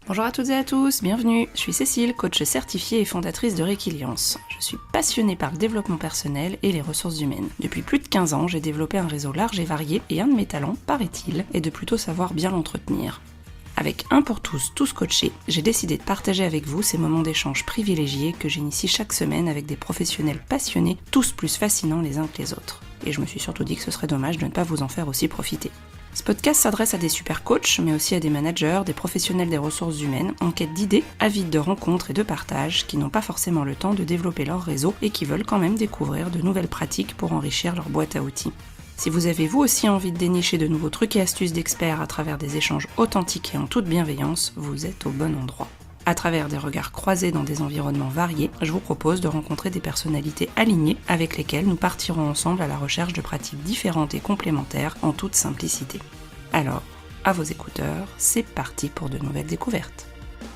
Bonjour à toutes et à tous, bienvenue. Je suis Cécile, coach certifiée et fondatrice de Réquiliance. Je suis passionnée par le développement personnel et les ressources humaines. Depuis plus de 15 ans, j'ai développé un réseau large et varié et un de mes talents, paraît-il, est de plutôt savoir bien l'entretenir. Avec Un pour tous coachés, j'ai décidé de partager avec vous ces moments d'échange privilégiés que j'initie chaque semaine avec des professionnels passionnés, tous plus fascinants les uns que les autres. Et je me suis surtout dit que ce serait dommage de ne pas vous en faire aussi profiter. Ce podcast s'adresse à des super coachs, mais aussi à des managers, des professionnels des ressources humaines, en quête d'idées, avides de rencontres et de partage, qui n'ont pas forcément le temps de développer leur réseau et qui veulent quand même découvrir de nouvelles pratiques pour enrichir leur boîte à outils. Si vous avez vous aussi envie de dénicher de nouveaux trucs et astuces d'experts à travers des échanges authentiques et en toute bienveillance, vous êtes au bon endroit. À travers des regards croisés dans des environnements variés, je vous propose de rencontrer des personnalités alignées avec lesquelles nous partirons ensemble à la recherche de pratiques différentes et complémentaires en toute simplicité. Alors, à vos écouteurs, c'est parti pour de nouvelles découvertes.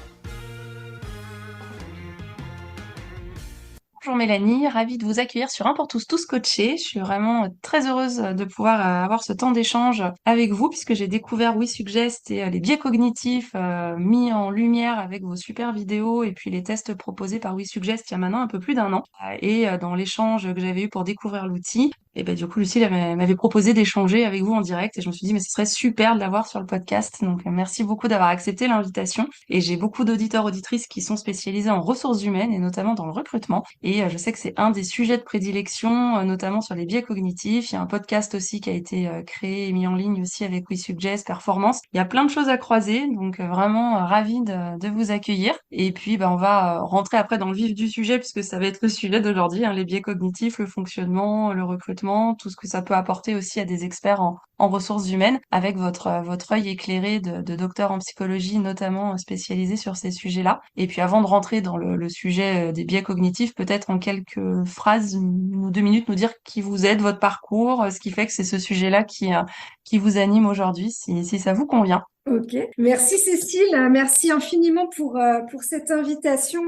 Bonjour Mélanie, ravie de vous accueillir sur Un pour tous coachés. Je suis vraiment très heureuse de pouvoir avoir ce temps d'échange avec vous puisque j'ai découvert WeSuggest et les biais cognitifs mis en lumière avec vos super vidéos et puis les tests proposés par WeSuggest il y a maintenant un peu plus d'un an. Et dans l'échange que j'avais eu pour découvrir l'outil, et ben du coup Lucille m'avait proposé d'échanger avec vous en direct et je me suis dit mais ce serait super de l'avoir sur le podcast. Donc merci beaucoup d'avoir accepté l'invitation. Et j'ai beaucoup d'auditeurs auditrices qui sont spécialisés en ressources humaines et notamment dans le recrutement. Et je sais que c'est un des sujets de prédilection, notamment sur les biais cognitifs. Il y a un podcast aussi qui a été créé et mis en ligne aussi avec WeSuggest Performance. Il y a plein de choses à croiser, donc vraiment ravie de vous accueillir. Et puis on va rentrer après dans le vif du sujet puisque ça va être le sujet d'aujourd'hui, hein, les biais cognitifs, le fonctionnement, le recrutement, tout ce que ça peut apporter aussi à des experts en ressources humaines, avec votre œil éclairé de docteur en psychologie, notamment spécialisé sur ces sujets-là. Et puis avant de rentrer dans le sujet des biais cognitifs, peut-être en quelques phrases, 1 ou 2 minutes, nous dire qui vous êtes, votre parcours, ce qui fait que c'est ce sujet-là qui vous anime aujourd'hui, si ça vous convient. Ok, merci Cécile, merci infiniment pour cette invitation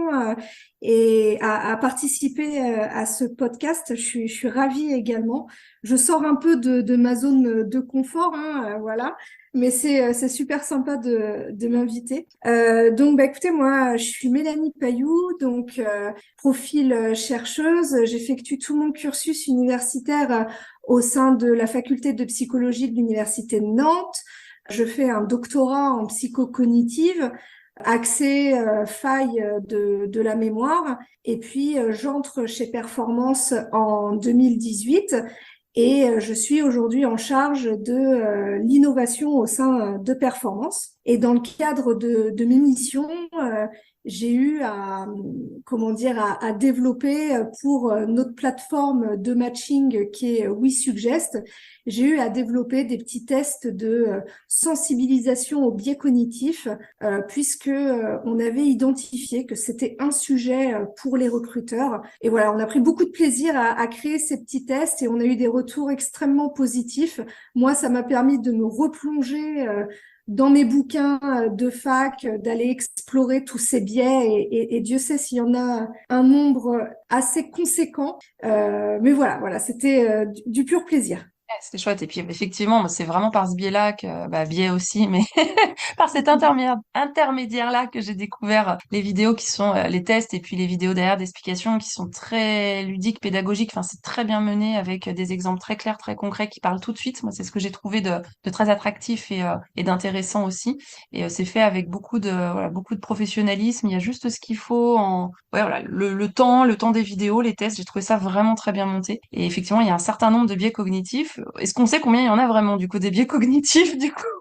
et à participer à ce podcast. Je suis ravie également. Je sors un peu de ma zone de confort, hein, voilà, mais c'est super sympa de m'inviter. Donc, écoutez, moi, je suis Mélanie Pailloux, donc profil chercheuse. J'effectue tout mon cursus universitaire au sein de la faculté de psychologie de l'Université de Nantes. Je fais un doctorat en psychocognitive, axé faille de la mémoire. Et puis, j'entre chez Performance en 2018 et je suis aujourd'hui en charge de l'innovation au sein de Performance. Et dans le cadre de mes missions, j'ai eu comment dire, à développer pour notre plateforme de matching qui est WeSuggest. J'ai eu à développer des petits tests de sensibilisation aux biais cognitifs, puisque on avait identifié que c'était un sujet pour les recruteurs. Et voilà, on a pris beaucoup de plaisir à créer ces petits tests et on a eu des retours extrêmement positifs. Moi, ça m'a permis de me replonger dans mes bouquins de fac, d'aller explorer tous ces biais et Dieu sait s'il y en a un nombre assez conséquent. Mais voilà, c'était du pur plaisir. Ouais, c'est chouette. Et puis, effectivement, moi, c'est vraiment par ce biais-là que, biais aussi, mais par cet intermédiaire-là que j'ai découvert les vidéos qui sont les tests et puis les vidéos derrière d'explications qui sont très ludiques, pédagogiques. Enfin, c'est très bien mené avec des exemples très clairs, très concrets qui parlent tout de suite. Moi, c'est ce que j'ai trouvé de très attractif et d'intéressant aussi. Et c'est fait avec beaucoup de professionnalisme. Il y a juste ce qu'il faut ouais, voilà, le temps des vidéos, les tests. J'ai trouvé ça vraiment très bien monté. Et effectivement, il y a un certain nombre de biais cognitifs. Est-ce qu'on sait combien il y en a vraiment, du coup, des biais cognitifs, du coup?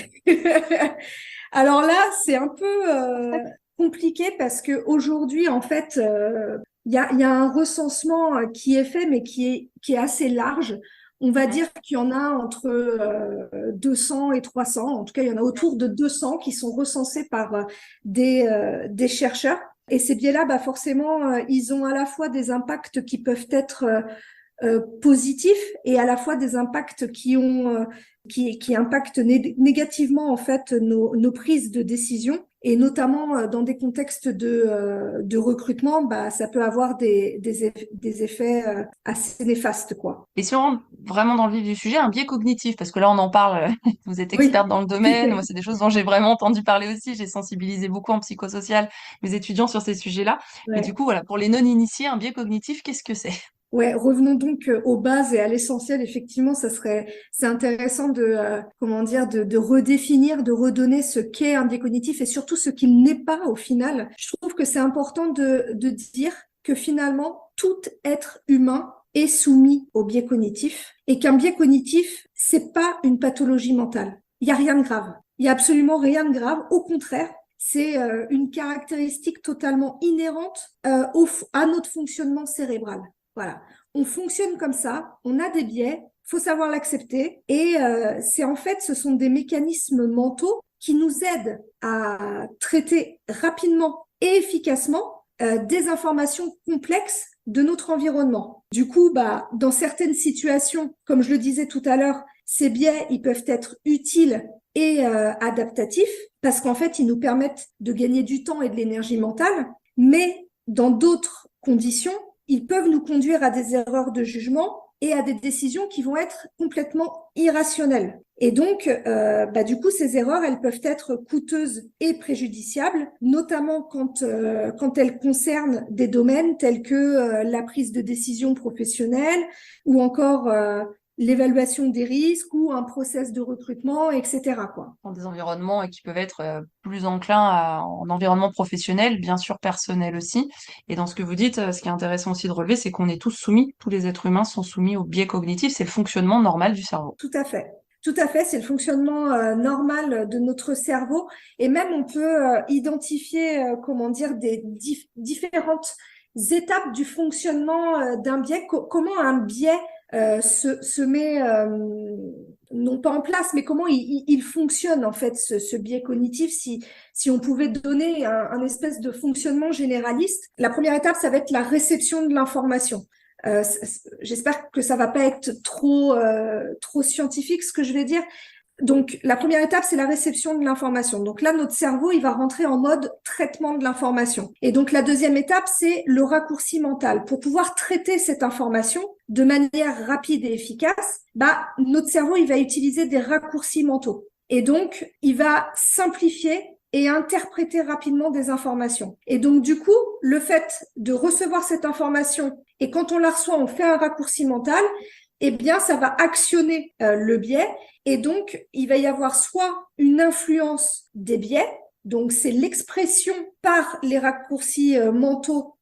Alors là, c'est un peu compliqué parce que aujourd'hui, en fait, il y a un recensement qui est fait, mais qui est assez large. On va dire qu'il y en a entre 200 et 300. En tout cas, il y en a autour de 200 qui sont recensés par des chercheurs. Et ces biais-là, forcément, ils ont à la fois des impacts qui peuvent être positifs et à la fois des impacts qui impactent négativement en fait nos prises de décision. Et notamment dans des contextes de recrutement, bah, ça peut avoir des effets assez néfastes, quoi. Et si on rentre vraiment dans le vif du sujet, un biais cognitif, parce que là on en parle, vous êtes Oui. experte dans le domaine, moi c'est des choses dont j'ai vraiment entendu parler aussi, j'ai sensibilisé beaucoup en psychosocial mes étudiants sur ces sujets-là. Mais du Ouais. coup, voilà, pour les non-initiés, un biais cognitif, qu'est-ce que c'est? Ouais, revenons donc aux bases et à l'essentiel. Effectivement, c'est intéressant comment dire, de redéfinir, de redonner ce qu'est un biais cognitif et surtout ce qu'il n'est pas au final. Je trouve que c'est important de dire que finalement, tout être humain est soumis au biais cognitif et qu'un biais cognitif, c'est pas une pathologie mentale. Il y a rien de grave. Il y a absolument rien de grave. Au contraire, c'est une caractéristique totalement inhérente à notre fonctionnement cérébral. Voilà, on fonctionne comme ça, on a des biais, faut savoir l'accepter et c'est en fait ce sont des mécanismes mentaux qui nous aident à traiter rapidement et efficacement des informations complexes de notre environnement. Du coup, bah dans certaines situations, comme je le disais tout à l'heure, ces biais ils peuvent être utiles et adaptatifs parce qu'en fait ils nous permettent de gagner du temps et de l'énergie mentale, mais dans d'autres conditions ils peuvent nous conduire à des erreurs de jugement et à des décisions qui vont être complètement irrationnelles. Et donc, bah, du coup, ces erreurs, elles peuvent être coûteuses et préjudiciables, notamment quand elles concernent des domaines tels que la prise de décision professionnelle ou encore l'évaluation des risques ou un process de recrutement, etc., quoi. Dans des environnements qui peuvent être plus enclins en environnement professionnel, bien sûr personnel aussi. Et dans ce que vous dites, ce qui est intéressant aussi de relever, c'est qu'on est tous soumis, tous les êtres humains sont soumis au biais cognitif, c'est le fonctionnement normal du cerveau. Tout à fait. Tout à fait, c'est le fonctionnement normal de notre cerveau et même on peut identifier, comment dire, des différentes étapes du fonctionnement d'un biais. Comment un biais se met, non pas en place, mais comment il fonctionne en fait ce biais cognitif. Si on pouvait donner un espèce de fonctionnement généraliste, la première étape, ça va être la réception de l'information. J'espère que ça va pas être trop scientifique ce que je vais dire. Donc, la première étape, c'est la réception de l'information. Donc là, notre cerveau, il va rentrer en mode traitement de l'information. Et donc, la deuxième étape, c'est le raccourci mental. Pour pouvoir traiter cette information de manière rapide et efficace, bah, notre cerveau, il va utiliser des raccourcis mentaux. Et donc, il va simplifier et interpréter rapidement des informations. Et donc, du coup, le fait de recevoir cette information et quand on la reçoit, on fait un raccourci mental, eh bien, ça va actionner le biais et donc, il va y avoir soit une influence des biais, donc c'est l'expression par les raccourcis mentaux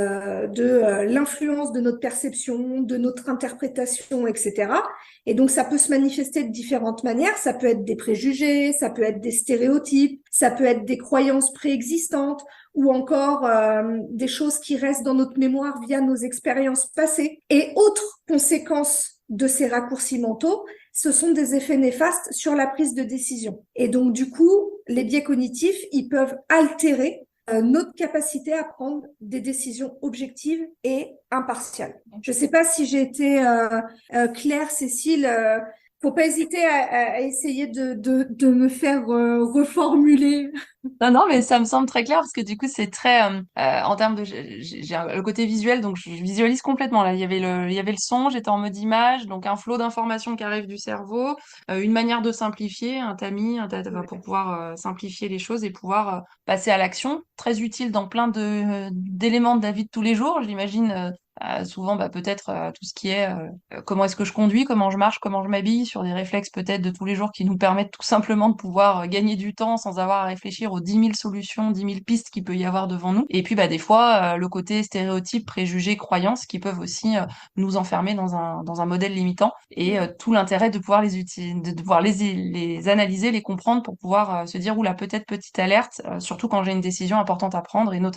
de l'influence de notre perception, de notre interprétation, etc. Et donc, ça peut se manifester de différentes manières. Ça peut être des préjugés, ça peut être des stéréotypes, ça peut être des croyances préexistantes ou encore des choses qui restent dans notre mémoire via nos expériences passées. Et autre conséquence de ces raccourcis mentaux, ce sont des effets néfastes sur la prise de décision. Et donc, du coup, les biais cognitifs, ils peuvent altérer notre capacité à prendre des décisions objectives et impartiales. Je ne sais pas si j'ai été claire, Cécile. Faut pas hésiter à essayer de me faire reformuler. Non, non, mais ça me semble très clair parce que du coup, c'est très, en termes de, le côté visuel, donc je visualise complètement là. Il y avait le son, j'étais en mode image, donc un flot d'informations qui arrive du cerveau, une manière de simplifier, un tamis, enfin, pour pouvoir simplifier les choses et pouvoir passer à l'action. Très utile dans plein d'éléments de la vie de tous les jours. J'imagine souvent, bah, peut-être tout ce qui est comment est-ce que je conduis, comment je marche, comment je m'habille, sur des réflexes peut-être de tous les jours qui nous permettent tout simplement de pouvoir gagner du temps sans avoir à réfléchir aux 10 000 solutions, 10 000 pistes qu'il peut y avoir devant nous. Et puis bah, des fois, le côté stéréotype, préjugés, croyances qui peuvent aussi nous enfermer dans un modèle limitant. Et tout l'intérêt de pouvoir les utiliser, de pouvoir les analyser, les comprendre pour pouvoir se dire, oula, peut-être petite alerte, surtout quand j'ai une décision importante à prendre et notamment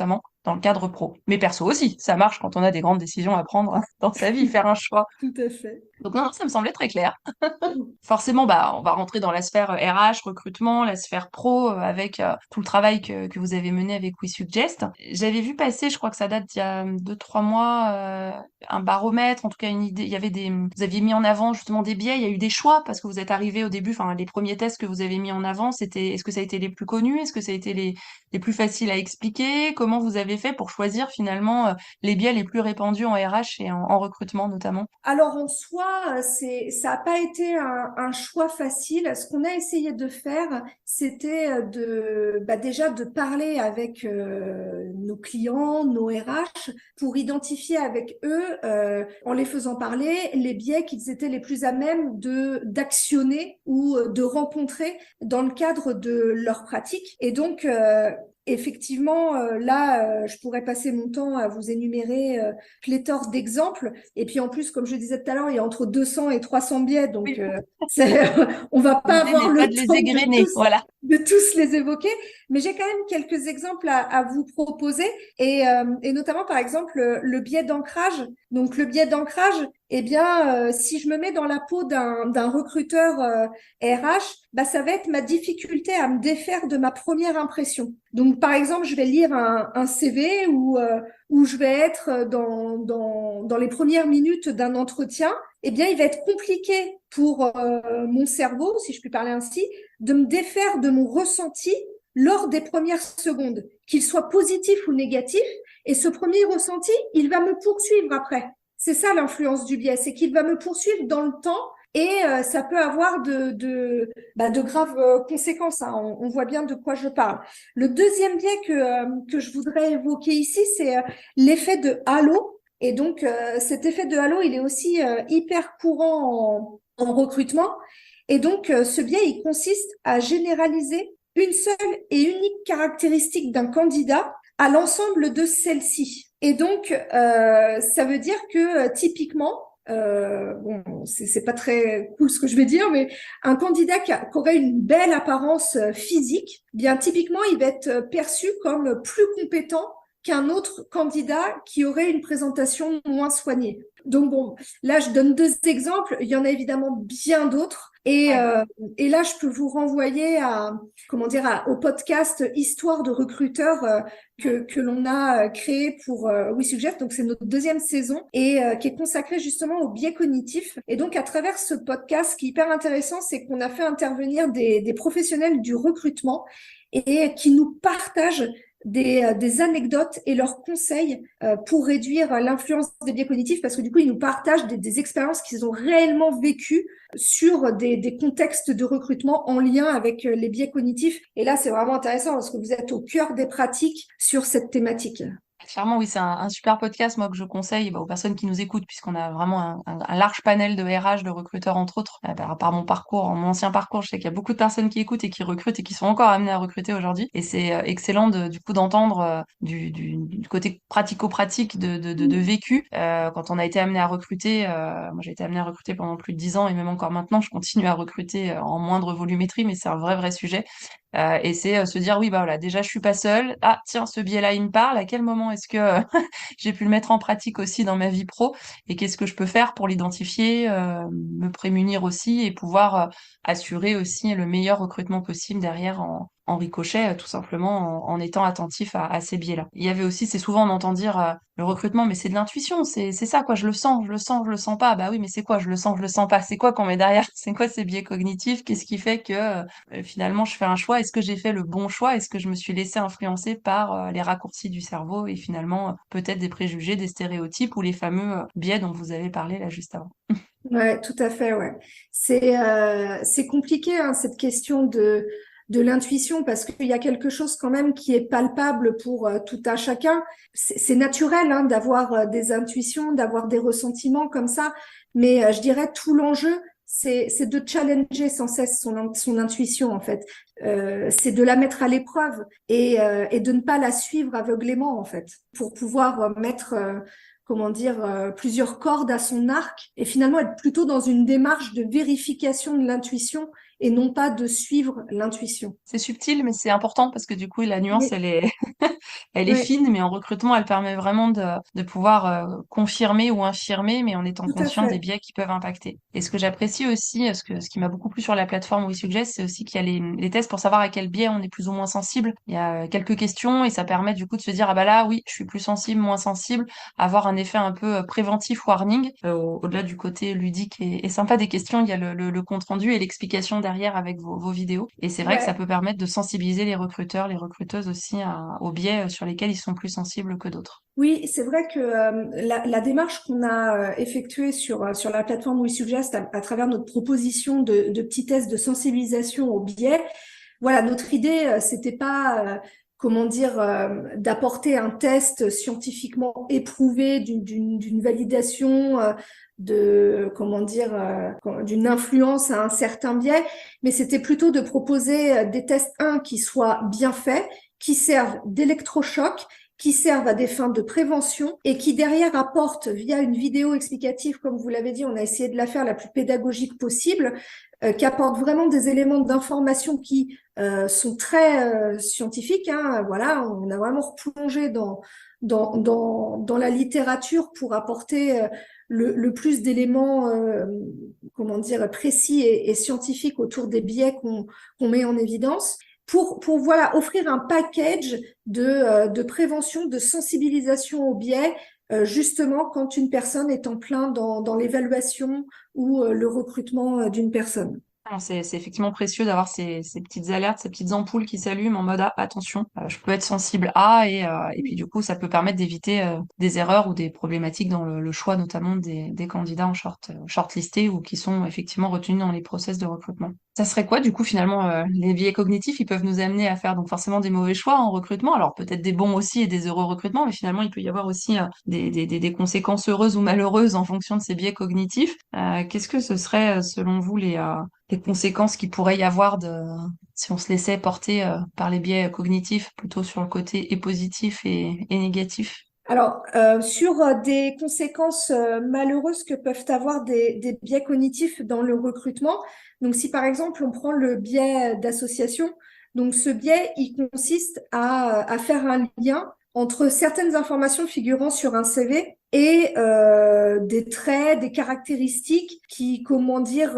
dans le cadre pro. Mais perso aussi, ça marche quand on a des grandes décisions à prendre dans sa vie, faire un choix. Tout à fait. Donc non, ça me semblait très clair. Forcément, on va rentrer dans la sphère RH, recrutement, la sphère pro, avec tout le travail que vous avez mené avec WeSuggest. J'avais vu passer, je crois que ça date d'il y a 2, 3 mois, un baromètre, en tout cas une idée. Il y avait vous aviez mis en avant justement des biais. Il y a eu des choix parce que vous êtes arrivé au début. Enfin, les premiers tests que vous avez mis en avant, est-ce que ça a été les plus connus? Est-ce que ça a été les plus faciles à expliquer? Comment vous avez fait pour choisir finalement les biais les plus répandus en RH et en recrutement notamment? Alors en soi, ça n'a pas été un choix facile. Ce qu'on a essayé de faire, c'était déjà de parler avec nos clients, nos RH, pour identifier avec eux, en les faisant parler, les biais qu'ils étaient les plus à même d'actionner ou de rencontrer dans le cadre de leur pratique. Et donc, effectivement, là, je pourrais passer mon temps à vous énumérer pléthore d'exemples. Et puis en plus, comme je disais tout à l'heure, il y a entre 200 et 300 biais, donc Oui. on va pas L'idée avoir n'est le pas de les temps égrener, voilà. de tous les évoquer. Mais j'ai quand même quelques exemples à vous proposer, et notamment par exemple le biais d'ancrage. Donc le biais d'ancrage, eh bien, si je me mets dans la peau d'un recruteur RH, bah, ça va être ma difficulté à me défaire de ma première impression. Donc, par exemple, je vais lire un CV où je vais être dans les premières minutes d'un entretien. Eh bien, il va être compliqué pour mon cerveau, si je puis parler ainsi, de me défaire de mon ressenti lors des premières secondes, qu'il soit positif ou négatif. Et ce premier ressenti, il va me poursuivre après. C'est ça l'influence du biais, c'est qu'il va me poursuivre dans le temps et ça peut avoir de graves conséquences, hein. On voit bien de quoi je parle. Le deuxième biais que je voudrais évoquer ici, c'est l'effet de halo. Et donc, cet effet de halo, il est aussi hyper courant en recrutement. Et donc, ce biais, il consiste à généraliser une seule et unique caractéristique d'un candidat à l'ensemble de celles-ci. Et donc, ça veut dire que typiquement, bon, c'est pas très cool ce que je vais dire, mais un candidat qui aurait une belle apparence physique, bien typiquement, il va être perçu comme plus compétent qu'un autre candidat qui aurait une présentation moins soignée. Donc bon, là je donne 2 exemples, il y en a évidemment bien d'autres. Ouais. Et là, je peux vous renvoyer au podcast Histoire de recruteurs que l'on a créé pour WeSuggest. Donc, c'est notre 2e saison et qui est consacrée justement au biais cognitif. Et donc, à travers ce podcast, ce qui est hyper intéressant, c'est qu'on a fait intervenir des professionnels du recrutement et qui nous partagent des anecdotes et leurs conseils pour réduire l'influence des biais cognitifs, parce que du coup, ils nous partagent des expériences qu'ils ont réellement vécues sur des contextes de recrutement en lien avec les biais cognitifs. Et là, c'est vraiment intéressant parce que vous êtes au cœur des pratiques sur cette thématique. Clairement, oui, c'est un super podcast, moi, que je conseille aux personnes qui nous écoutent, puisqu'on a vraiment un large panel de RH, de recruteurs, entre autres. Par mon parcours, mon ancien parcours, je sais qu'il y a beaucoup de personnes qui écoutent et qui recrutent et qui sont encore amenées à recruter aujourd'hui. Et c'est excellent, du coup, d'entendre du côté pratico-pratique de vécu. Quand on a été amené à recruter, moi, j'ai été amenée à recruter pendant plus de 10 ans, et même encore maintenant, je continue à recruter en moindre volumétrie, mais c'est un vrai sujet. Et c'est se dire, oui, bah voilà, déjà, je suis pas seule. Ah, tiens, ce biais-là, il me parle. À quel moment est-ce que j'ai pu le mettre en pratique aussi dans ma vie pro? Et qu'est-ce que je peux faire pour l'identifier, me prémunir aussi et pouvoir assurer aussi le meilleur recrutement possible derrière en ricochet, tout simplement en étant attentif à ces biais-là. Il y avait aussi, c'est souvent on entend dire le recrutement, mais c'est de l'intuition, c'est ça quoi, je le sens, je le sens, je le sens pas. Bah oui, mais c'est quoi, je le sens, je le sens pas. C'est quoi qu'on met derrière? C'est quoi ces biais cognitifs? Qu'est-ce qui fait que finalement je fais un choix? Est-ce que j'ai fait le bon choix? Est-ce que je me suis laissé influencer par les raccourcis du cerveau et finalement peut-être des préjugés, des stéréotypes ou les fameux biais dont vous avez parlé là juste avant? Ouais, tout à fait, ouais. C'est compliqué, hein, cette question de l'intuition, parce qu'il y a quelque chose quand même qui est palpable pour tout un chacun. C'est naturel, hein, d'avoir des intuitions, d'avoir des ressentiments comme ça, mais je dirais tout l'enjeu, c'est de challenger sans cesse son intuition, en fait. C'est de la mettre à l'épreuve et de ne pas la suivre aveuglément, en fait, pour pouvoir mettre plusieurs cordes à son arc et finalement être plutôt dans une démarche de vérification de l'intuition et non pas de suivre l'intuition. C'est subtil, mais c'est important parce que du coup, la nuance, Oui, elle est, elle est oui, fine, mais en recrutement, elle permet vraiment de pouvoir confirmer ou infirmer, mais en étant tout à conscient des fait. biais qui peuvent impacter. Et ce que j'apprécie aussi, ce qui m'a beaucoup plu sur la plateforme WeSuggest, c'est aussi qu'il y a les tests pour savoir à quel biais on est plus ou moins sensible. Il y a quelques questions et ça permet du coup de se dire, ah bah là, oui, je suis plus sensible, moins sensible, avoir un effet un peu préventif, warning. Au-delà du côté ludique et sympa des questions, il y a le compte-rendu et l'explication derrière avec vos vidéos. Et c'est vrai que ça Ouais. peut permettre de sensibiliser les recruteurs, les recruteuses aussi aux biais sur lesquels ils sont plus sensibles que d'autres. Oui, c'est vrai que la démarche qu'on a effectuée sur la plateforme WeSuggest à travers notre proposition de petits tests de sensibilisation au biais, voilà, notre idée, c'était pas, comment dire, d'apporter un test scientifiquement éprouvé d'une validation comment dire, d'une influence à un certain biais, mais c'était plutôt de proposer des tests, qui soient bien faits, qui servent d'électrochoc, qui servent à des fins de prévention et qui derrière apportent via une vidéo explicative, comme vous l'avez dit, on a essayé de la faire la plus pédagogique possible, qui apporte vraiment des éléments d'information qui sont très scientifiques. Hein. Voilà, on a vraiment replongé dans la littérature pour apporter le plus d'éléments, comment dire, précis et scientifiques autour des biais qu'on met en évidence. Pour voilà, offrir un package de prévention, de sensibilisation aux biais, justement quand une personne est en plein dans l'évaluation ou le recrutement d'une personne. Alors, c'est effectivement précieux d'avoir ces petites alertes, ces petites ampoules qui s'allument en mode ah, attention, je peux être sensible à et puis du coup ça peut permettre d'éviter des erreurs ou des problématiques dans le choix notamment des candidats en shortlistés ou qui sont effectivement retenus dans les process de recrutement. Ça serait quoi du coup finalement les biais cognitifs ils peuvent nous amener à faire donc forcément des mauvais choix en recrutement, alors peut-être des bons aussi et des heureux recrutements, mais finalement il peut y avoir aussi des conséquences heureuses ou malheureuses en fonction de ces biais cognitifs. Qu'est-ce que ce serait selon vous les conséquences qu'il pourrait y avoir si on se laissait porter par les biais cognitifs, plutôt sur le côté et positif et négatif. Alors, sur des conséquences malheureuses que peuvent avoir des biais cognitifs dans le recrutement, donc si par exemple on prend le biais d'association, donc ce biais, il consiste à faire un lien entre certaines informations figurant sur un CV et des traits, des caractéristiques qui, comment dire,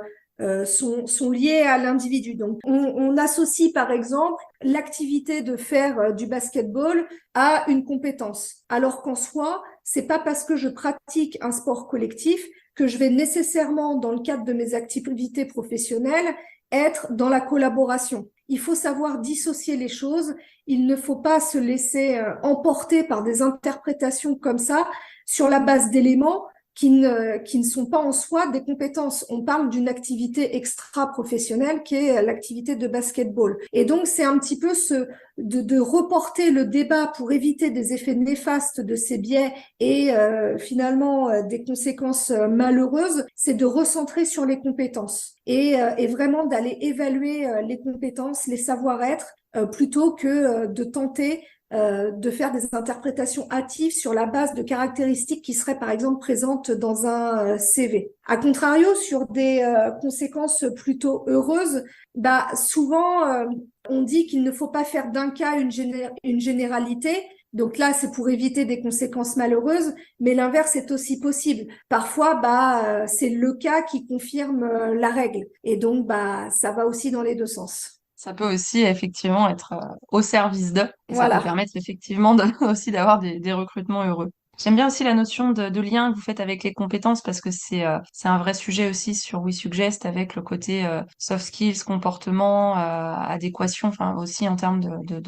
sont liées à l'individu. Donc, on associe par exemple l'activité de faire du basketball à une compétence. Alors qu'en soi, c'est pas parce que je pratique un sport collectif que je vais nécessairement, dans le cadre de mes activités professionnelles, être dans la collaboration. Il faut savoir dissocier les choses. Il ne faut pas se laisser emporter par des interprétations comme ça sur la base d'éléments qui ne sont pas en soi des compétences. On parle d'une activité extra-professionnelle qui est l'activité de basketball. Et donc, c'est un petit peu de reporter le débat pour éviter des effets néfastes de ces biais et finalement des conséquences malheureuses, c'est de recentrer sur les compétences et vraiment d'aller évaluer les compétences, les savoir-être, plutôt que de tenter de faire des interprétations hâtives sur la base de caractéristiques qui seraient par exemple présentes dans un CV. A contrario, sur des conséquences plutôt heureuses, bah, souvent on dit qu'il ne faut pas faire d'un cas une généralité. Donc là, c'est pour éviter des conséquences malheureuses, mais l'inverse est aussi possible. Parfois, bah, c'est le cas qui confirme la règle. Et donc, bah, ça va aussi dans les deux sens. Ça peut aussi effectivement être au service d'eux et ça peut Voilà. permettre effectivement aussi d'avoir des recrutements heureux. J'aime bien aussi la notion de lien que vous faites avec les compétences parce que c'est un vrai sujet aussi sur WeSuggest avec le côté soft skills, comportement, adéquation, enfin aussi en termes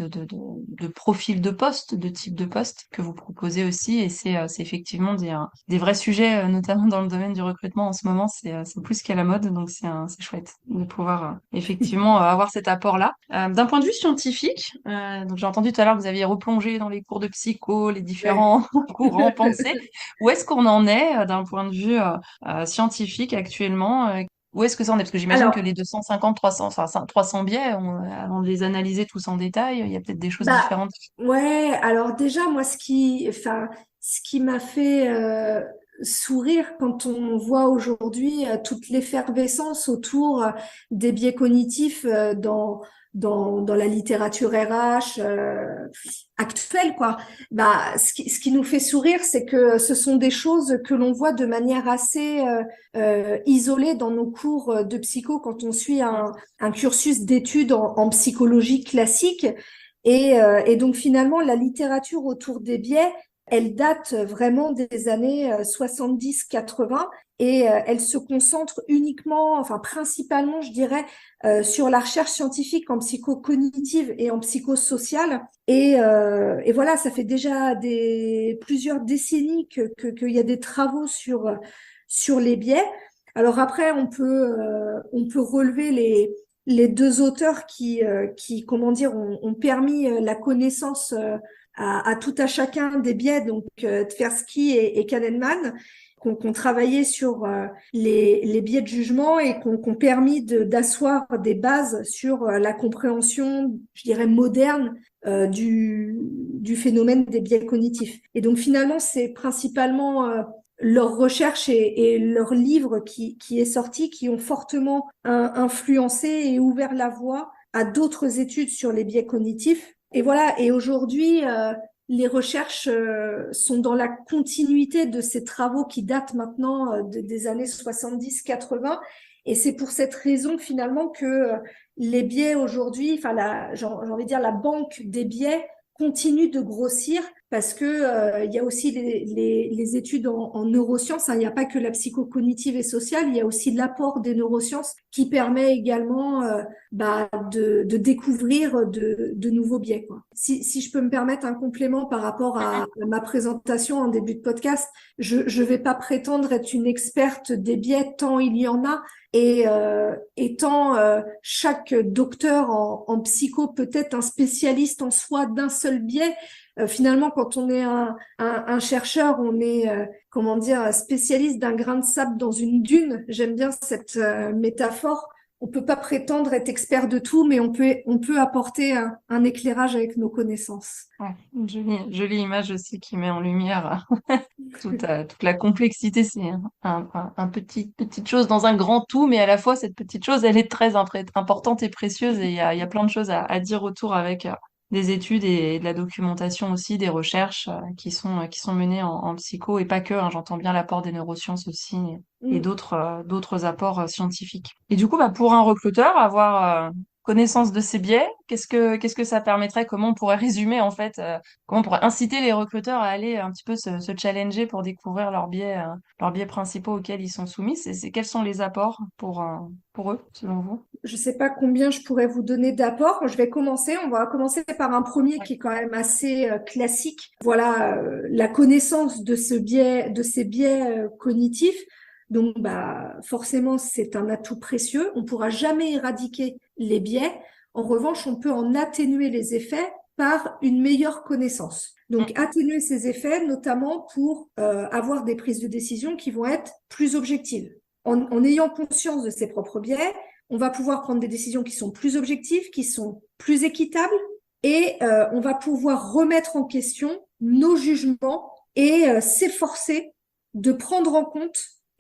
de profil de poste, de type de poste que vous proposez aussi et c'est effectivement des vrais sujets notamment dans le domaine du recrutement en ce moment, c'est plus qu'à la mode donc c'est chouette de pouvoir effectivement avoir cet apport-là. D'un point de vue scientifique, donc j'ai entendu tout à l'heure que vous aviez replongé dans les cours de psycho, les Ouais. différents courant pensée. Où est-ce qu'on en est d'un point de vue scientifique actuellement? Où est-ce que ça en est? Parce que j'imagine que Alors, les 250, 300, enfin 300 biais, avant de les analyser tous en détail, il y a peut-être des choses bah, différentes. ouais, alors déjà, moi, ce qui m'a fait sourire quand on voit aujourd'hui toute l'effervescence autour des biais cognitifs dans la littérature RH actuelle, quoi. Bah, ce qui nous fait sourire, c'est que ce sont des choses que l'on voit de manière assez isolée dans nos cours de psycho quand on suit un cursus d'études en psychologie classique. Et donc finalement, la littérature autour des biais, elle date vraiment des années 70-80 et elle se concentre uniquement, enfin principalement, je dirais, sur la recherche scientifique en psychocognitive et en psychosocial. Et voilà, ça fait déjà plusieurs décennies qu'il y a des travaux sur les biais. Alors après, on peut relever les deux auteurs qui comment dire, ont permis la connaissance à tout à chacun des biais, donc Tversky et Kahneman, qu'on travaillé sur les biais de jugement et qu'on permis d'asseoir des bases sur la compréhension, je dirais, moderne du phénomène des biais cognitifs. Et donc finalement, c'est principalement leur recherche et leur livre qui est sorti, qui ont fortement influencé et ouvert la voie à d'autres études sur les biais cognitifs. Et voilà, et aujourd'hui, les recherches sont dans la continuité de ces travaux qui datent maintenant des années 70-80. Et c'est pour cette raison finalement que les biais aujourd'hui, enfin j'ai envie de dire la banque des biais continue de grossir parce que il y a aussi les études en neurosciences, hein. Il n'y a pas que la psychocognitive et sociale, il y a aussi l'apport des neurosciences qui permet également de découvrir de nouveaux biais, quoi. Si je peux me permettre un complément par rapport à ma présentation en début de podcast, je vais pas prétendre être une experte des biais tant il y en a. Et étant chaque docteur en psycho peut-être un spécialiste en soi d'un seul biais, finalement, quand on est un chercheur, on est, comment dire, spécialiste d'un grain de sable dans une dune. J'aime bien cette métaphore. On peut pas prétendre être expert de tout, mais on peut apporter un éclairage avec nos connaissances. Ouais, une jolie image aussi qui met en lumière toute la complexité. C'est un petite chose dans un grand tout, mais à la fois, cette petite chose, elle est très importante et précieuse et il y a plein de choses à dire autour avec des études et de la documentation aussi, des recherches qui sont menées en psycho et pas que, hein, j'entends bien l'apport des neurosciences aussi et Mm. d'autres apports scientifiques. Et du coup, bah, pour un recruteur, avoir connaissance de ces biais, qu'est-ce que ça permettrait? Comment on pourrait résumer en fait, comment on pourrait inciter les recruteurs à aller un petit peu se challenger pour découvrir leurs biais principaux auxquels ils sont soumis? Quels sont les apports pour eux, selon vous? Je sais pas combien je pourrais vous donner d'apports. Je vais commencer. On va commencer par un premier Ouais. qui est quand même assez classique. Voilà, la connaissance de ces biais cognitifs. Donc, bah, forcément, c'est un atout précieux. On pourra jamais éradiquer les biais. En revanche, on peut en atténuer les effets par une meilleure connaissance. Donc, atténuer ces effets, notamment pour avoir des prises de décision qui vont être plus objectives. En ayant conscience de ses propres biais, on va pouvoir prendre des décisions qui sont plus objectives, qui sont plus équitables, et on va pouvoir remettre en question nos jugements et s'efforcer de prendre en compte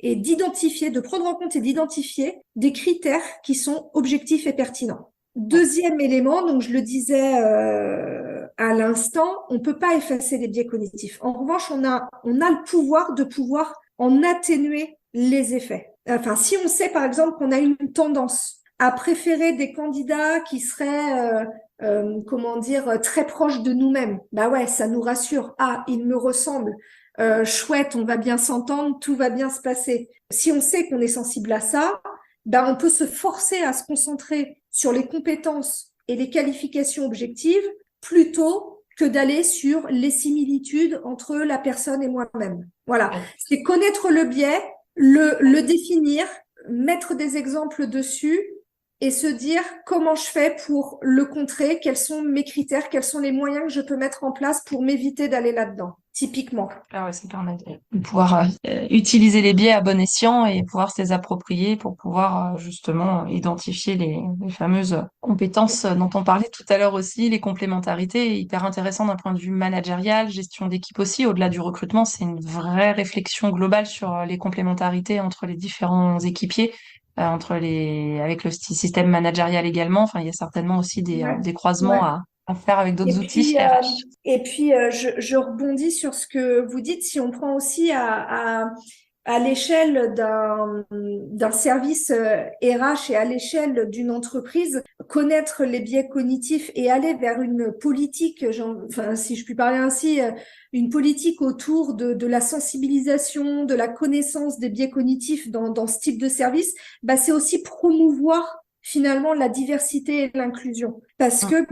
et d'identifier des critères qui sont objectifs et pertinents. Deuxième élément, donc je le disais à l'instant, on peut pas effacer les biais cognitifs. En revanche, on a le pouvoir de pouvoir en atténuer les effets. Enfin, si on sait par exemple qu'on a une tendance à préférer des candidats qui seraient comment dire, très proches de nous-mêmes, bah ouais, ça nous rassure. Ah, ils me ressemblent. Chouette, on va bien s'entendre, tout va bien se passer. Si on sait qu'on est sensible à ça, bah on peut se forcer à se concentrer sur les compétences et les qualifications objectives plutôt que d'aller sur les similitudes entre la personne et moi-même. Voilà, c'est connaître le biais, le définir, mettre des exemples dessus et se dire comment je fais pour le contrer, quels sont mes critères, quels sont les moyens que je peux mettre en place pour m'éviter d'aller là-dedans, typiquement. Ah ouais, ça permet de pouvoir utiliser les biais à bon escient et pouvoir se les approprier pour pouvoir justement identifier les fameuses compétences dont on parlait tout à l'heure aussi, les complémentarités, hyper intéressant d'un point de vue managérial, gestion d'équipe aussi. Au-delà du recrutement, c'est une vraie réflexion globale sur les complémentarités entre les différents équipiers, avec le système managérial également. Enfin, il y a certainement aussi Ouais, des croisements ouais. à faire avec Et d'autres outils puis, RH. je rebondis sur ce que vous dites. Si on prend aussi à l'échelle d'un service RH et à l'échelle d'une entreprise, connaître les biais cognitifs et aller vers une politique, enfin, si je puis parler ainsi, une politique autour de la sensibilisation, de la connaissance des biais cognitifs dans ce type de service, bah, c'est aussi promouvoir finalement la diversité et l'inclusion. Parce que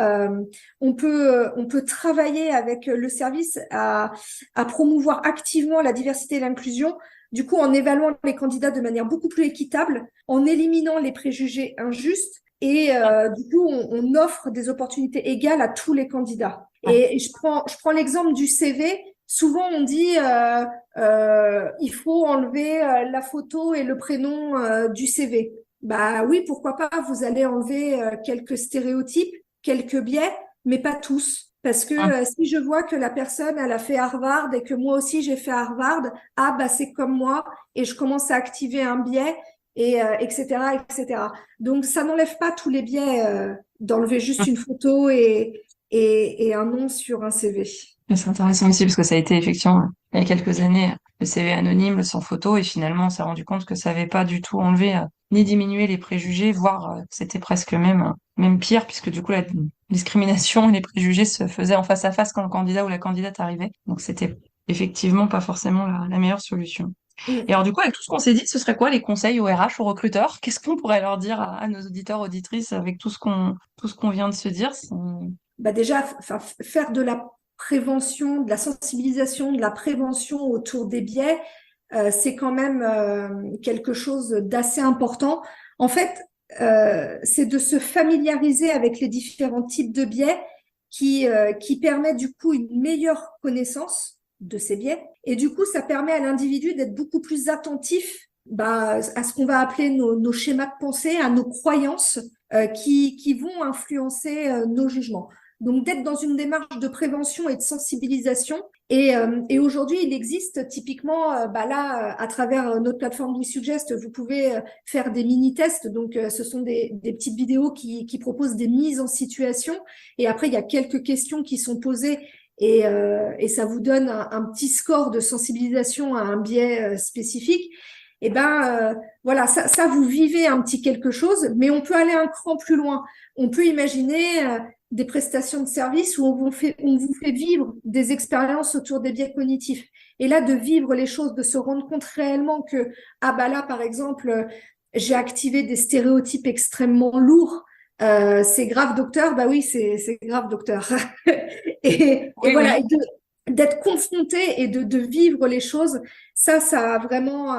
on peut travailler avec le service à promouvoir activement la diversité et l'inclusion, du coup en évaluant les candidats de manière beaucoup plus équitable, en éliminant les préjugés injustes et du coup on offre des opportunités égales à tous les candidats. Et je prends l'exemple du CV. Souvent on dit il faut enlever la photo et le prénom du CV. Bah oui, pourquoi pas, vous allez enlever quelques stéréotypes, quelques biais, mais pas tous. Parce que si je vois que la personne, elle a fait Harvard et que moi aussi j'ai fait Harvard, ah bah c'est comme moi et je commence à activer un biais et etc., etc. Donc ça n'enlève pas tous les biais d'enlever juste une photo et un nom sur un CV. Mais c'est intéressant aussi parce que ça a été effectivement, il y a quelques années, le CV anonyme, le sans photo, et finalement, on s'est rendu compte que ça n'avait pas du tout enlevé ni diminué les préjugés, voire que c'était presque même pire, puisque du coup, la discrimination et les préjugés se faisaient en face à face quand le candidat ou la candidate arrivait. Donc, c'était effectivement pas forcément la meilleure solution. Et Mm. alors, du coup, avec tout ce qu'on s'est dit, ce serait quoi les conseils aux RH, aux recruteurs? Qu'est-ce qu'on pourrait leur dire à nos auditeurs, auditrices avec tout ce qu'on vient de se dire? Bah déjà, faire de la prévention, de la sensibilisation, de la prévention autour des biais, c'est quand même quelque chose d'assez important. En fait, c'est de se familiariser avec les différents types de biais qui permet du coup une meilleure connaissance de ces biais. Et du coup, ça permet à l'individu d'être beaucoup plus attentif bah, à ce qu'on va appeler nos schémas de pensée, à nos croyances qui vont influencer nos jugements. Donc d'être dans une démarche de prévention et de sensibilisation. Et aujourd'hui, il existe typiquement, bah là, à travers notre plateforme WeSuggest, vous pouvez faire des mini-tests. Donc, ce sont des petites vidéos qui proposent des mises en situation. Et après, il y a quelques questions qui sont posées et ça vous donne un petit score de sensibilisation à un biais spécifique. Et ben voilà, ça vous vivez un petit quelque chose, mais on peut aller un cran plus loin. On peut imaginer des prestations de services où on vous fait vivre des expériences autour des biais cognitifs. Et là, de vivre les choses, de se rendre compte réellement que, ah bah là, par exemple, j'ai activé des stéréotypes extrêmement lourds. C'est grave, docteur. Bah oui, c'est grave, docteur. Et Oui, voilà, oui. d'être confronté et de vivre les choses, ça a vraiment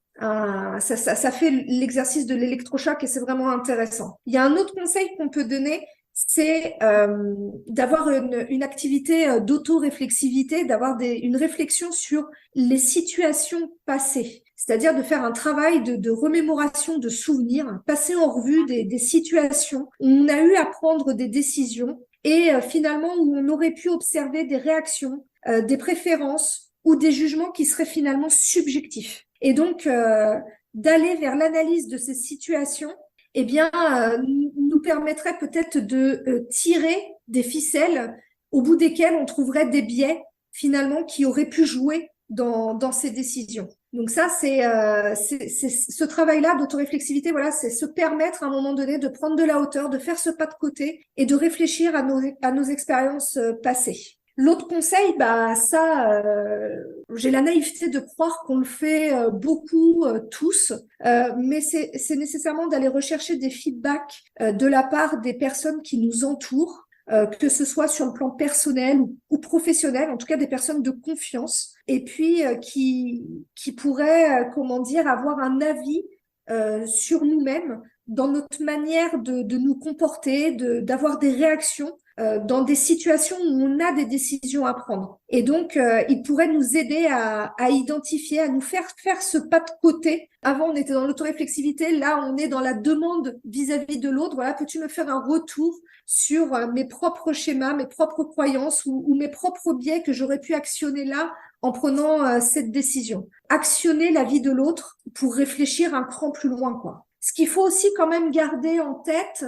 ça fait l'exercice de l'électrochoc et c'est vraiment intéressant. Il y a un autre conseil qu'on peut donner, c'est d'avoir une activité d'auto-réflexivité, d'avoir une réflexion sur les situations passées. C'est-à-dire de faire un travail de remémoration de souvenirs, passer en revue des situations où on a eu à prendre des décisions et finalement où on aurait pu observer des réactions, des préférences ou des jugements qui seraient finalement subjectifs. Et donc, d'aller vers l'analyse de ces situations, eh bien, nous permettrait peut-être de tirer des ficelles au bout desquelles on trouverait des biais finalement qui auraient pu jouer dans ces décisions. Donc ça, c'est ce travail-là d'autoréflexivité, voilà, c'est se permettre à un moment donné de prendre de la hauteur, de faire ce pas de côté et de réfléchir à nos expériences passées. L'autre conseil, bah ça, j'ai la naïveté de croire qu'on le fait beaucoup tous, mais c'est nécessairement d'aller rechercher des feedbacks de la part des personnes qui nous entourent, que ce soit sur le plan personnel ou professionnel, en tout cas des personnes de confiance, et puis qui pourraient, comment dire, avoir un avis sur nous-mêmes dans notre manière de nous comporter, d'avoir des réactions dans des situations où on a des décisions à prendre. Et donc, il pourrait nous aider à identifier, à nous faire ce pas de côté. Avant, on était dans l'autoréflexivité. Là, on est dans la demande vis-à-vis de l'autre. Voilà, peux-tu me faire un retour sur mes propres schémas, mes propres croyances ou mes propres biais que j'aurais pu actionner là en prenant cette décision. Actionner la vie de l'autre pour réfléchir un cran plus loin, quoi. Ce qu'il faut aussi quand même garder en tête,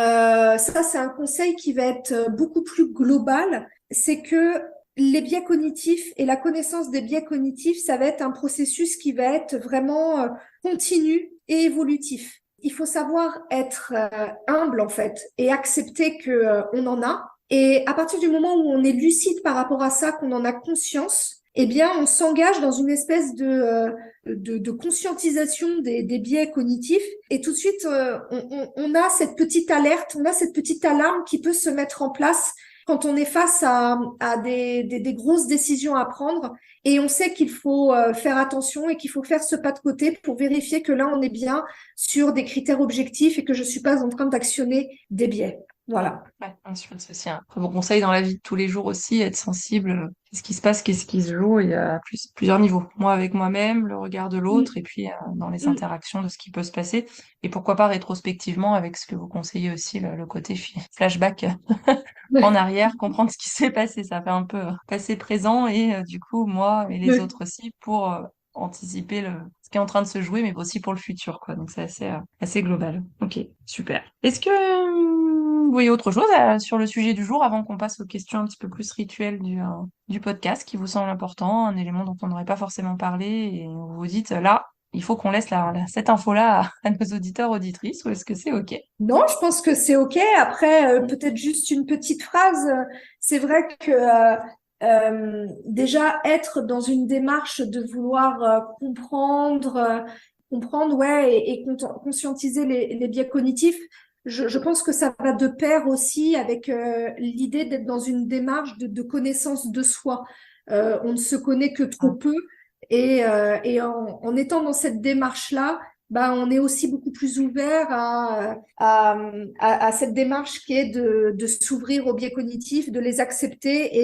ça c'est un conseil qui va être beaucoup plus global, c'est que les biais cognitifs et la connaissance des biais cognitifs, ça va être un processus qui va être vraiment continu et évolutif. Il faut savoir être humble en fait et accepter que on en a. Et à partir du moment où on est lucide par rapport à ça, qu'on en a conscience, eh bien, on s'engage dans une espèce de conscientisation des biais cognitifs et tout de suite, on a cette petite alerte, on a cette petite alarme qui peut se mettre en place quand on est face à des grosses décisions à prendre et on sait qu'il faut faire attention et qu'il faut faire ce pas de côté pour vérifier que là, on est bien sur des critères objectifs et que je suis pas en train d'actionner des biais. Voilà. Ouais, bien sûr, c'est aussi un très bon conseil dans la vie de tous les jours aussi, être sensible, qu'est-ce qui se passe, qu'est-ce qui se joue, et à plusieurs niveaux. Moi avec moi-même, le regard de l'autre, Mm, et puis dans les mm. interactions de ce qui peut se passer. Et pourquoi pas rétrospectivement avec ce que vous conseillez aussi, le côté flashback en Ouais, arrière, comprendre ce qui s'est passé. Ça fait un peu passé présent et du coup, moi et les ouais. autres aussi pour anticiper ce qui est en train de se jouer, mais aussi pour le futur, quoi. Donc c'est assez global. Ok, super. Est-ce que vous voyez autre chose sur le sujet du jour avant qu'on passe aux questions un petit peu plus rituelles du podcast qui vous semble important, un élément dont on n'aurait pas forcément parlé et vous vous dites là, il faut qu'on laisse cette info-là à nos auditeurs, auditrices, ou est-ce que c'est OK? Non, je pense que c'est OK. Après, peut-être juste une petite phrase. C'est vrai que déjà être dans une démarche de vouloir comprendre, ouais, et conscientiser les biais cognitifs, je pense que ça va de pair aussi avec l'idée d'être dans une démarche de connaissance de soi. On ne se connaît que trop peu et en étant dans cette démarche-là, bah, on est aussi beaucoup plus ouvert à cette démarche qui est de s'ouvrir aux biais cognitifs, de les accepter et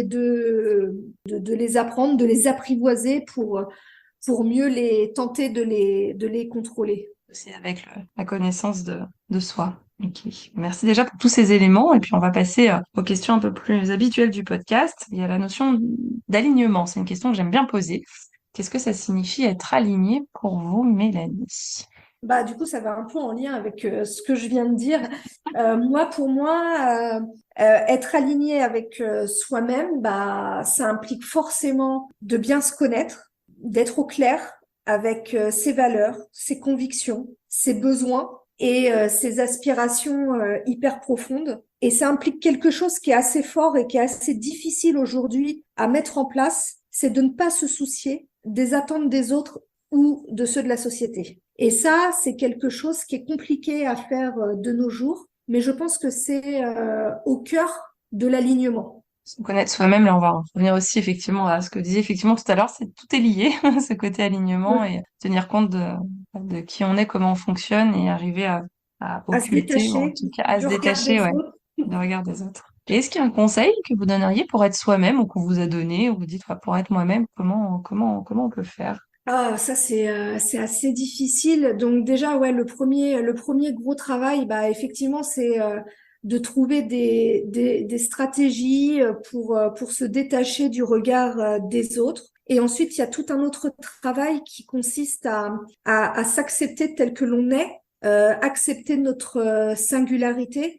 de les apprendre, de les apprivoiser pour mieux les tenter de les contrôler. C'est avec la connaissance de soi. Ok. Merci déjà pour tous ces éléments. Et puis, on va passer aux questions un peu plus habituelles du podcast. Il y a la notion d'alignement. C'est une question que j'aime bien poser. Qu'est-ce que ça signifie être aligné pour vous, Mélanie? Bah, du coup, ça va un peu en lien avec ce que je viens de dire. Pour moi, être aligné avec soi-même, bah, ça implique forcément de bien se connaître, d'être au clair avec ses valeurs, ses convictions, ses besoins et ses aspirations hyper profondes. Et ça implique quelque chose qui est assez fort et qui est assez difficile aujourd'hui à mettre en place, c'est de ne pas se soucier des attentes des autres ou de ceux de la société. Et ça, c'est quelque chose qui est compliqué à faire de nos jours, mais je pense que c'est au cœur de l'alignement. Se connaître soi-même, là, on va revenir aussi effectivement à ce que vous disiez effectivement tout à l'heure, c'est tout est lié, ce côté alignement et tenir compte de qui on est, comment on fonctionne et arriver à À se occulter ou en détacher tout cas à du se regard détacher, des ouais, autres. du regard des autres. Et est-ce qu'il y a un conseil que vous donneriez pour être soi-même ou qu'on vous a donné, ou vous dites, ouais, pour être moi-même, comment on peut faire? Ah, ça c'est assez difficile. Donc déjà ouais le premier gros travail bah effectivement c'est de trouver des stratégies pour se détacher du regard des autres. Et ensuite il y a tout un autre travail qui consiste à s'accepter tel que l'on est, accepter notre singularité.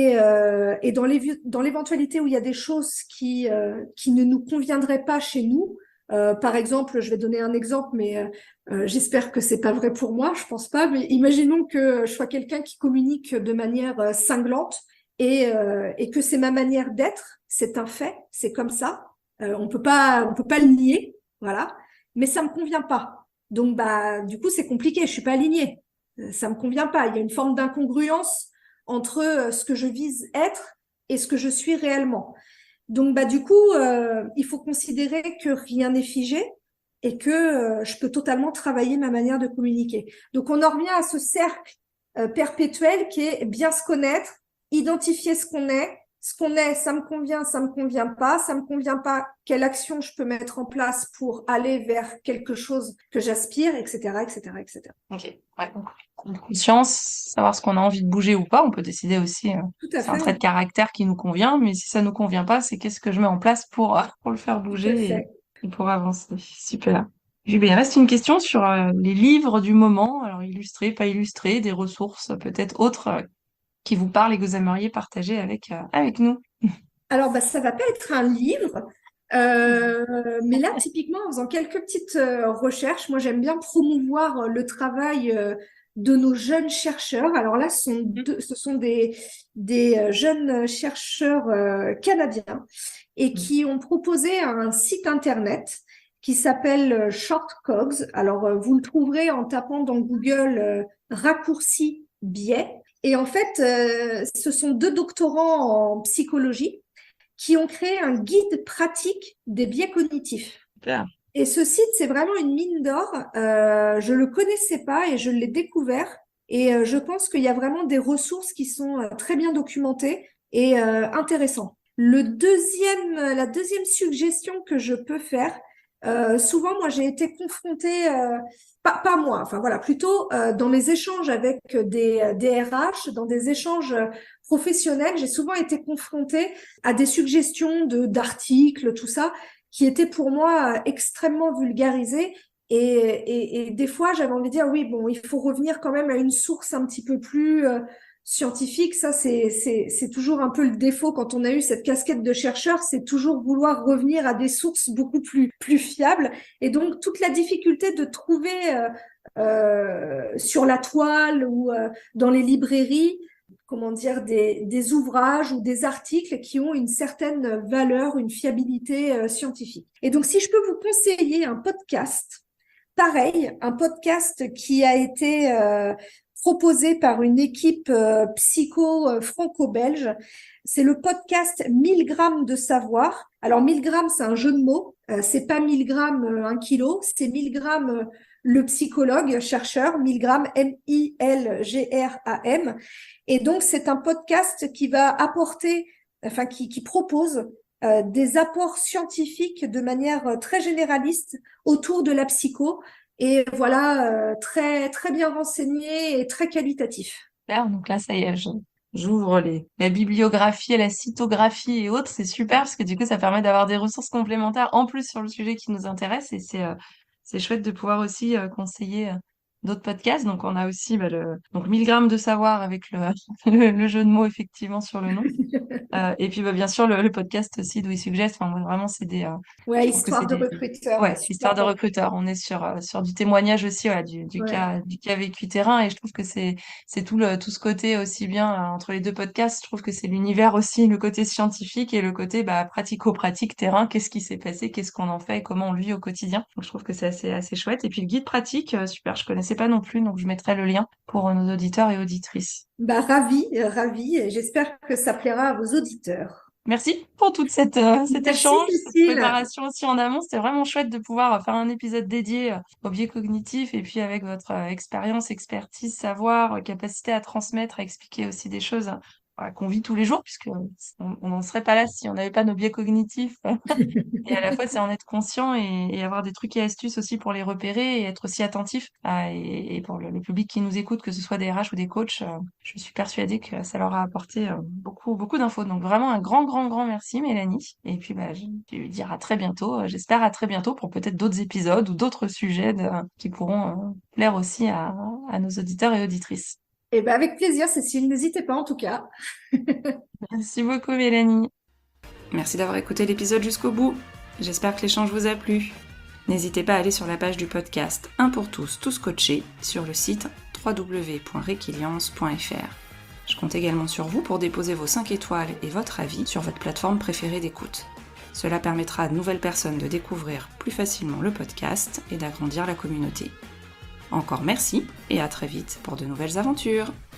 Et dans l'éventualité où il y a des choses qui ne nous conviendraient pas chez nous, par exemple, je vais donner un exemple, mais j'espère que c'est pas vrai pour moi, je pense pas. Mais imaginons que je sois quelqu'un qui communique de manière cinglante et que c'est ma manière d'être, c'est un fait, c'est comme ça. On peut pas le nier, voilà. Mais ça me convient pas. Donc bah du coup c'est compliqué, je suis pas alignée. Ça me convient pas. Il y a une forme d'incongruence entre ce que je vise être et ce que je suis réellement. Donc, bah, du coup, il faut considérer que rien n'est figé et que je peux totalement travailler ma manière de communiquer. Donc, on en revient à ce cercle perpétuelle qui est bien se connaître, identifier ce qu'on est. Ce qu'on est, ça me convient pas, ça me convient pas, quelle action je peux mettre en place pour aller vers quelque chose que j'aspire, etc., etc., etc. Ok, ouais. Donc, conscience, savoir ce qu'on a envie de bouger ou pas. On peut décider aussi, Tout à c'est un trait de fait, caractère qui nous convient, mais si ça nous convient pas, c'est qu'est-ce que je mets en place pour le faire tout à bouger fait. et pour avancer. Super. Puis, ben, il reste une question sur les livres du moment, alors illustrés, pas illustrés, des ressources peut-être autres qui vous parlent et que vous aimeriez partager avec nous. Alors, bah, ça va pas être un livre, mais là, typiquement, en faisant quelques petites recherches, moi, j'aime bien promouvoir le travail de nos jeunes chercheurs. Alors là, ce sont des jeunes chercheurs canadiens et qui ont proposé un site internet qui s'appelle Shortcogs. Alors, vous le trouverez en tapant dans Google raccourci biais. Et en fait, ce sont deux doctorants en psychologie qui ont créé un guide pratique des biais cognitifs. Super. Et ce site, c'est vraiment une mine d'or. Je le connaissais pas et je l'ai découvert. Et je pense qu'il y a vraiment des ressources qui sont très bien documentées et intéressantes. La deuxième suggestion que je peux faire, souvent, moi, j'ai été confrontée, pas moi, enfin voilà, plutôt dans mes échanges avec des RH, dans des échanges professionnels, j'ai souvent été confrontée à des suggestions d'articles, tout ça, qui étaient pour moi extrêmement vulgarisés. Et des fois, j'avais envie de dire, oui, bon, il faut revenir quand même à une source un petit peu plus scientifique. Ça, c'est toujours un peu le défaut quand on a eu cette casquette de chercheur, c'est toujours vouloir revenir à des sources beaucoup plus fiables. Et donc, toute la difficulté de trouver sur la toile ou dans les librairies, comment dire, des ouvrages ou des articles qui ont une certaine valeur, une fiabilité scientifique. Et donc, si je peux vous conseiller un podcast, pareil, un podcast qui a été proposé par une équipe psycho franco-belge, c'est le podcast 1000 grammes de savoir. Alors, 1000 grammes, c'est un jeu de mots. C'est pas 1000 grammes 1 kilo, c'est 1000 grammes le psychologue, chercheur, 1000 grammes, M-I-L-G-R-A-M. Et donc, c'est un podcast qui va apporter, enfin, qui propose des apports scientifiques de manière très généraliste autour de la psycho. Et voilà, très, très bien renseigné et très qualitatif. Super. Donc là, ça y est, j'ouvre la bibliographie, la cytographie et autres. C'est super parce que du coup, ça permet d'avoir des ressources complémentaires en plus sur le sujet qui nous intéresse. Et c'est chouette de pouvoir aussi conseiller d'autres podcasts. Donc on a aussi donc 1000 grammes de savoir avec le jeu de mots effectivement sur le nom. Et puis bien sûr le podcast aussi d'où il suggeste. Enfin, moi, vraiment, je Ouais, trouve que c'est histoire de des recruteur, ouais, super histoire de important. recruteur. On est sur du témoignage aussi, voilà, Ouais. du cas vécu terrain. Et je trouve que c'est tout ce côté aussi bien entre les deux podcasts. Je trouve que c'est l'univers aussi, le côté scientifique et le côté pratico-pratique terrain. Qu'est-ce qui s'est passé, qu'est-ce qu'on en fait et comment on le vit au quotidien. Donc je trouve que c'est assez chouette. Et puis le guide pratique, super, je connaissais pas non plus, donc je mettrai le lien pour nos auditeurs et auditrices. Bah, ravi, ravi. Et j'espère que ça plaira à vos auditeurs. Merci pour cet Merci, échange, cette Cécile. préparation aussi en amont. C'était vraiment chouette de pouvoir faire un épisode dédié aux biais cognitifs et puis avec votre expérience, expertise, savoir, capacité à transmettre, à expliquer aussi des choses qu'on vit tous les jours, puisque on n'en serait pas là si on n'avait pas nos biais cognitifs. Et à la fois, c'est en être conscient et avoir des trucs et astuces aussi pour les repérer et être aussi attentif. Et pour le public qui nous écoute, que ce soit des RH ou des coachs, je suis persuadée que ça leur a apporté beaucoup d'infos. Donc vraiment un grand merci, Mélanie. Et puis, je vais dire à très bientôt. J'espère à très bientôt pour peut-être d'autres épisodes ou d'autres sujets qui pourront plaire aussi à nos auditeurs et auditrices. Et ben, avec plaisir, Cécile. N'hésitez pas, en tout cas. Merci beaucoup, Mélanie. Merci d'avoir écouté l'épisode jusqu'au bout. J'espère que l'échange vous a plu. N'hésitez pas à aller sur la page du podcast Un pour tous, tous coachés sur le site www.requiliance.fr. Je compte également sur vous pour déposer vos 5 étoiles et votre avis sur votre plateforme préférée d'écoute. Cela permettra à de nouvelles personnes de découvrir plus facilement le podcast et d'agrandir la communauté. Encore merci et à très vite pour de nouvelles aventures.